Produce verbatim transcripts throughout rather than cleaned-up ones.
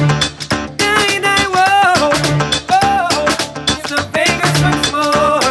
Nine, nine, whoa, whoa, it's a Vegas once more.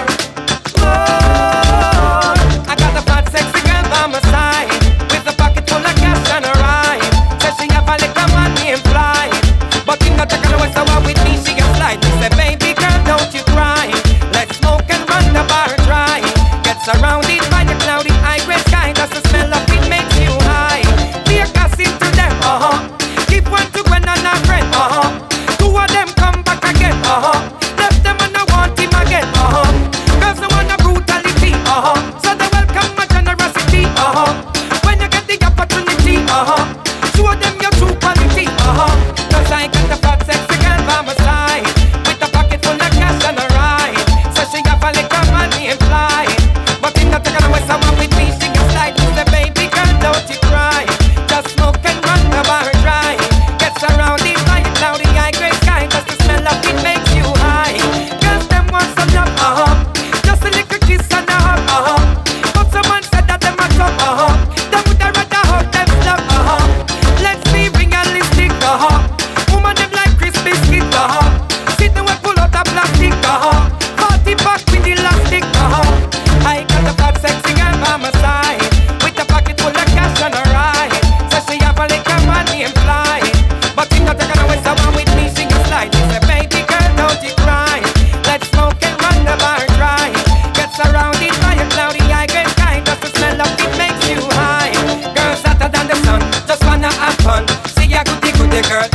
Whoa, I got a fat sexy girl by my side, with a pocket full of cash and a ride. Says she have a little money and fly, but you not take her away, so what with me she can slide. She said, baby girl, don't you cry, let's smoke and run the bar dry. Get surrounded by the cloudy high gray sky, that's the smell of it makes you high. Be a gossip to them, uh-huh. Keep one to when and a friend, uh-huh. Two of them come back again, uh-huh. Left them and I want him again, uh-huh. Girls don't want no brutality, uh-huh. So they welcome my generosity, uh-huh. When you get the opportunity, uh-huh. Show them your true quality, uh-huh. Cause I got the fat sexy girl by my side, with a pocket full of cash and a ride. So she have a little money and fly, but in not taking away someone with me, she can slide. She said, baby girl, don't you cry, just smoke and run the bar dry. Get surrounded by a cloudy high gray sky, cause the smell of it makes you high. Girls them want some love, uh-huh. Just a little kiss and a hug, uh-huh. But someone said that them a top, uh-huh. Them would I rather hug them love, uh-huh. Let's be realistic, uh-huh. Woman them like crisp biscuit, uh-huh. Sit down and pull out a plastic, uh-huh. Party back with elastic, uh-huh. I got a fat sexy girl by my side, with a pocket full of cash and a ride. So she have a little money and fly, but you not taking away someone with me, she can slide. She said, baby girl, don't you cry, let's smoke and run the bar dry. Get surrounded by a cloudy high gray sky, cause the smell of it makes you high. Girls hotter than the sun, just wanna have fun. See a goody goody girl,